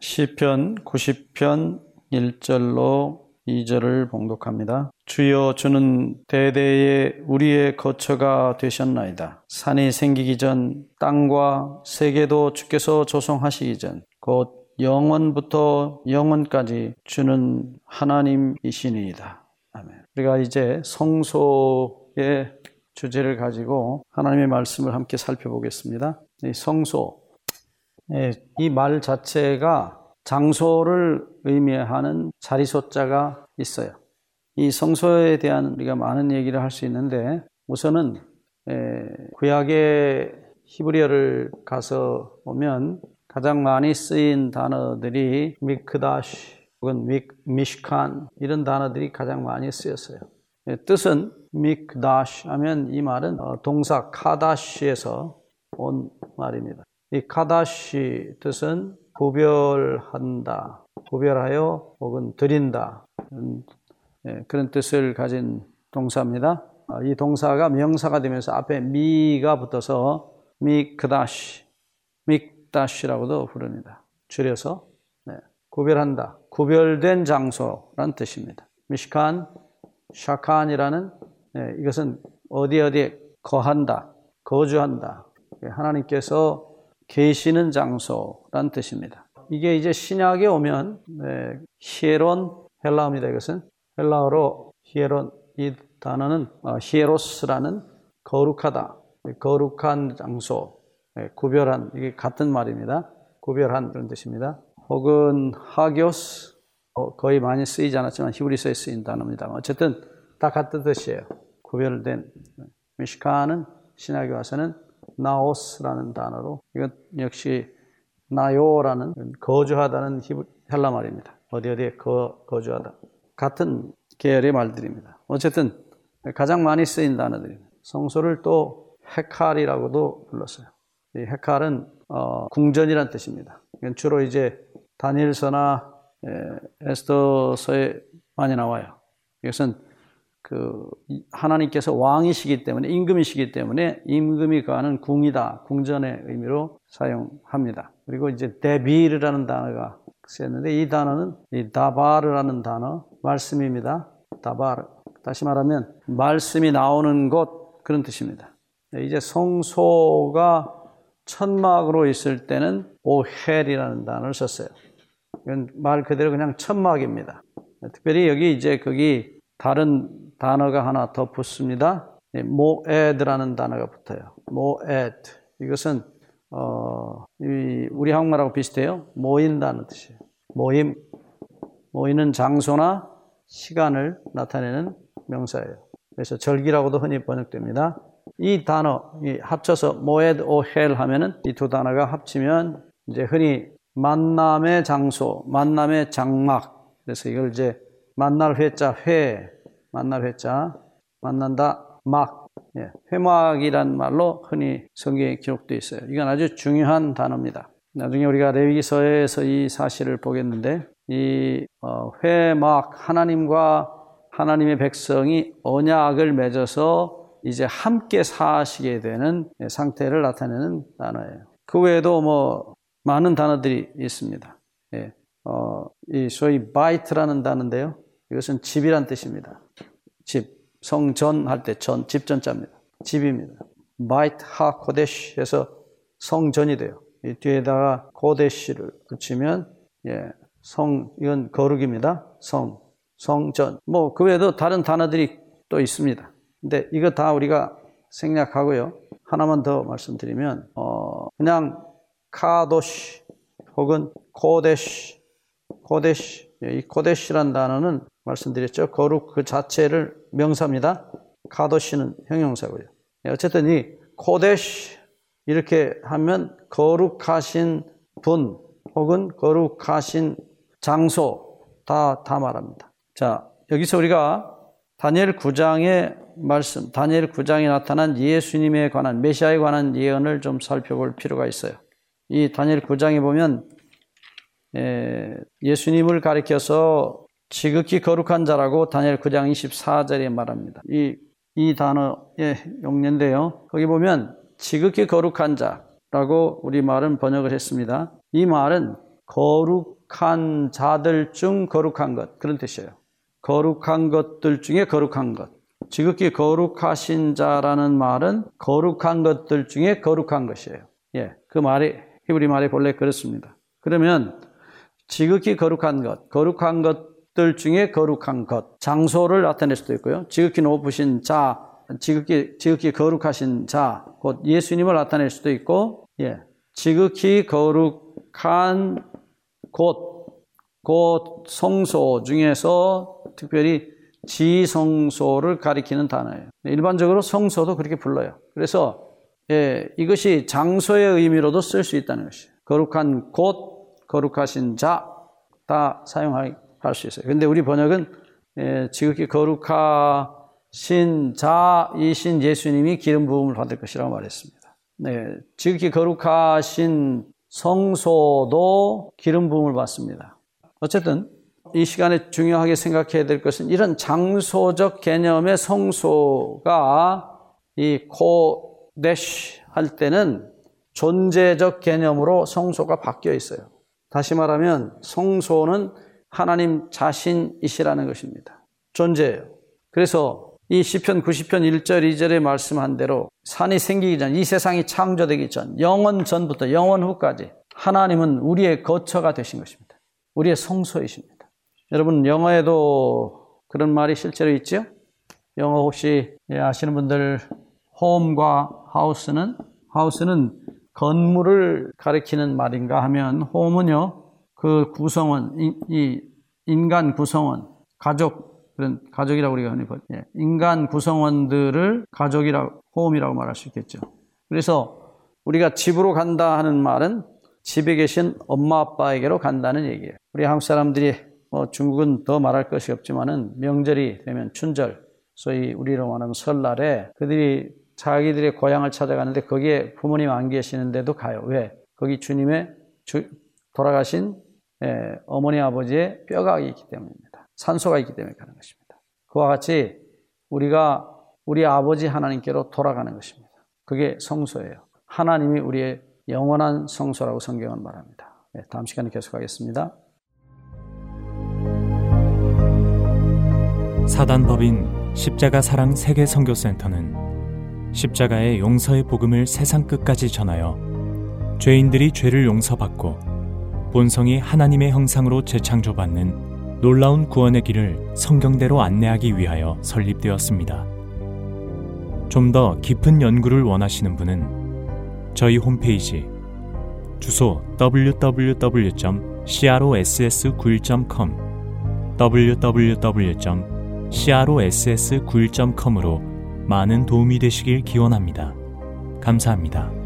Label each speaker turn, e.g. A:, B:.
A: 시편 90편 1절로 2절을 봉독합니다. 주여, 주는 대대에 우리의 거처가 되셨나이다. 산이 생기기 전, 땅과 세계도 주께서 조성하시기 전, 곧 영원부터 영원까지 주는 하나님이시니이다. 아멘. 우리가 이제 성소의 주제를 가지고 하나님의 말씀을 함께 살펴보겠습니다. 이 성소, 이 말 자체가 장소를 의미하는 자리소자가 있어요. 이 성소에 대한 우리가 많은 얘기를 할 수 있는데, 우선은 구약의 히브리어를 가서 보면 가장 많이 쓰인 단어들이 미크다시 혹은 미시칸, 이런 단어들이 가장 많이 쓰였어요. 뜻은 미크다시 하면 이 말은 동사 카다시에서 온 말입니다. 이 카다시 뜻은 구별한다, 구별하여 혹은 드린다, 그런 뜻을 가진 동사입니다. 이 동사가 명사가 되면서 앞에 미가 붙어서 미크다시, mikdash라고도 부릅니다. 줄여서 구별한다, 구별된 장소란 뜻입니다. 미시칸, 샤칸이라는 이것은 어디에 거한다, 거주한다, 하나님께서 계시는 장소란 뜻입니다. 이게 이제 신약에 오면 히에론, 헬라어입니다. 이것은 헬라어로 히에론, 이 단어는 히에로스라는 거룩하다, 거룩한 장소, 구별한, 이게 같은 말입니다. 구별한, 그런 뜻입니다. 혹은 하기오스, 거의 많이 쓰이지 않았지만 히브리서에 쓰인 단어입니다. 어쨌든 다 같은 뜻이에요. 구별된. 미시칸은 신약에 와서는 나오스라는 단어로, 이것 역시 나요라는 거주하다는 헬라 말입니다. 어디에 거주하다. 같은 계열의 말들입니다. 어쨌든 가장 많이 쓰인 단어들입니다. 성소를 또 헤칼이라고도 불렀어요. 이 헤칼은 궁전이란 뜻입니다. 주로 이제 다니엘서나 에스더서에 많이 나와요. 이것은 하나님께서 왕이시기 때문에, 임금이시기 때문에 임금이 거하는 궁이다, 궁전의 의미로 사용합니다. 그리고 이제 데비르라는 단어가 쓰였는데, 이 단어는 이 다바르라는 단어, 말씀입니다. 다바르. 다시 말하면 말씀이 나오는 곳, 그런 뜻입니다. 이제 성소가 천막으로 있을 때는 오헬이라는 단어를 썼어요. 이건 말 그대로 그냥 천막입니다. 특별히 여기 이제 거기 다른 단어가 하나 더 붙습니다. 모에드라는 단어가 붙어요. 모에드. 이것은 우리 한국말하고 비슷해요. 모인다는 뜻이에요. 모이는 장소나 시간을 나타내는 명사예요. 그래서 절기라고도 흔히 번역됩니다. 이 단어 합쳐서 모에드 오헬 하면은 이 두 단어가 합치면 이제 흔히 만남의 장소, 만남의 장막. 그래서 이걸 이제 만날 회자 만날 회자, 만난다 막, 회막이란 말로 흔히 성경에 기록되어 있어요. 이건 아주 중요한 단어입니다. 나중에 우리가 레위기서에서 이 사실을 보겠는데, 이 회막, 하나님과 하나님의 백성이 언약을 맺어서 이제 함께 사시게 되는 상태를 나타내는 단어예요. 그 외에도 많은 단어들이 있습니다. 이 소위 바이트라는 단어인데요. 이것은 집이란 뜻입니다. 집, 성전 할 때 집전자입니다. 집입니다. 바이트 하 코데시 해서 성전이 돼요. 이 뒤에다가 코데시를 붙이면 이건 거룩입니다. 성전. 그 외에도 다른 단어들이 또 있습니다. 근데 이거 다 우리가 생략하고요. 하나만 더 말씀드리면 그냥 카도시 혹은 코데시. 이 코데시란 단어는 말씀드렸죠. 거룩 그 자체를 명사입니다. 카도시는 형용사고요. 어쨌든 이 코데시 이렇게 하면 거룩하신 분 혹은 거룩하신 장소 다 말합니다. 자, 여기서 우리가 다니엘 9장의 말씀, 다니엘 9장에 나타난 예수님에 관한, 메시아에 관한 예언을 좀 살펴볼 필요가 있어요. 이 다니엘 9장에 보면 예수님을 가리켜서 지극히 거룩한 자라고 다니엘 9장 24절에 말합니다. 이 단어의 용례인데요. 거기 보면 지극히 거룩한 자라고 우리말은 번역을 했습니다. 이 말은 거룩 거룩한 자들 중 거룩한 것, 그런 뜻이에요. 거룩한 것들 중에 거룩한 것. 지극히 거룩하신 자라는 말은 거룩한 것들 중에 거룩한 것이에요. 예, 그 말이 히브리 말이 본래 그렇습니다. 그러면 지극히 거룩한 것, 거룩한 것들 중에 거룩한 것, 장소를 나타낼 수도 있고요. 지극히 높으신 자, 지극히 거룩하신 자, 곧 예수님을 나타낼 수도 있고, 예, 지극히 거룩한 곧 성소 중에서 특별히 지성소를 가리키는 단어예요. 일반적으로 성소도 그렇게 불러요. 그래서 예, 이것이 장소의 의미로도 쓸 수 있다는 것이에요. 거룩한 곳, 거룩하신 자 다 사용할 수 있어요. 그런데 우리 번역은 예, 지극히 거룩하신 자이신 예수님이 기름 부음을 받을 것이라고 말했습니다. 네, 지극히 거룩하신 성소도 기름 부음을 받습니다. 어쨌든 이 시간에 중요하게 생각해야 될 것은 이런 장소적 개념의 성소가 이 코데시 할 때는 존재적 개념으로 성소가 바뀌어 있어요. 다시 말하면 성소는 하나님 자신이시라는 것입니다. 존재예요. 그래서 이 시편 90편 1절 2절에 말씀한 대로 산이 생기기 전, 이 세상이 창조되기 전, 영원 전부터 영원 후까지 하나님은 우리의 거처가 되신 것입니다. 우리의 성소이십니다. 여러분 영어에도 그런 말이 실제로 있죠? 영어 혹시 아시는 분들 홈과 하우스는 건물을 가리키는 말인가 하면 홈은요 그 구성원, 이 인간 구성원, 가족이라고 우리가 흔히 보죠. 인간 구성원들을 가족이라고 홈이라고 말할 수 있겠죠. 그래서 우리가 집으로 간다 하는 말은 집에 계신 엄마 아빠에게로 간다는 얘기예요. 우리 한국 사람들이 중국은 더 말할 것이 없지만은 명절이 되면 춘절, 소위 우리로 말하면 설날에 그들이 자기들의 고향을 찾아가는데 거기에 부모님 안 계시는데도 가요. 왜? 거기 주님의 돌아가신 어머니 아버지의 뼈가 있기 때문입니다. 산소가 있기 때문에 가는 것입니다. 그와 같이 우리가 우리 아버지 하나님께로 돌아가는 것입니다. 그게 성소예요. 하나님이 우리의 영원한 성소라고 성경은 말합니다. 다음 시간에 계속하겠습니다.
B: 사단법인 십자가 사랑 세계 선교센터는 십자가의 용서의 복음을 세상 끝까지 전하여 죄인들이 죄를 용서받고 본성이 하나님의 형상으로 재창조받는 놀라운 구원의 길을 성경대로 안내하기 위하여 설립되었습니다. 좀 더 깊은 연구를 원하시는 분은 저희 홈페이지 주소 www.cross91.com www.cross91.com으로 많은 도움이 되시길 기원합니다. 감사합니다.